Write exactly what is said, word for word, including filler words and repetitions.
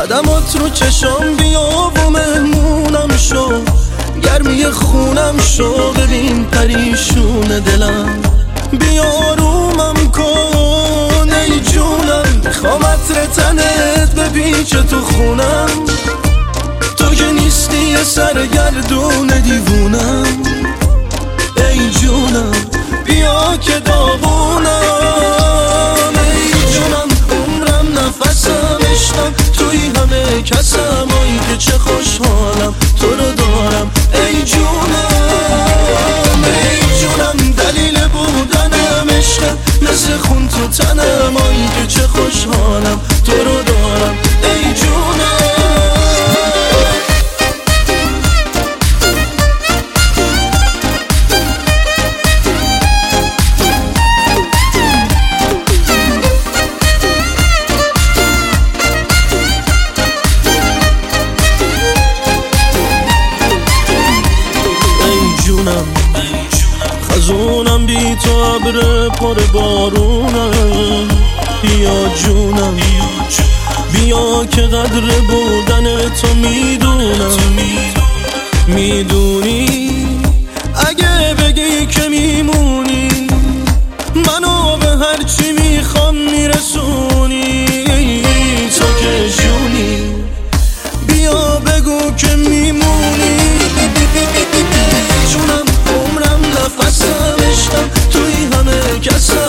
قدمات رو چشام بیا و مهمونم شو، گرمی خونم شو، ببین پریشون دلم، بیا رومم کن ای جونم، میخوام عطر تنت بپیچه تو خونم، تو که نیستی یه سرگردون دیوونم، ای جونم بیا که داغونم، ای جونم عمرم نفسم عشقم، توی همه کسم، آی که چه خوشحالم تو رو دارم، ای جونم ای جونم دلیل بودنم عشقم، مثل خون تو تنم، آی که چه خوشحالم تو رو دارم، ای جونم. خزونم بی تو ابر پر بارونم، بیا جونم بیا که قدر بودن تو میدونم، میدونی اگه بگی که میمونی منو به هرچی میخوام میرسونی، تو که جونی بیا بگو که میمونی، جونم عمرم نفسم عشقم، توی همه کسم،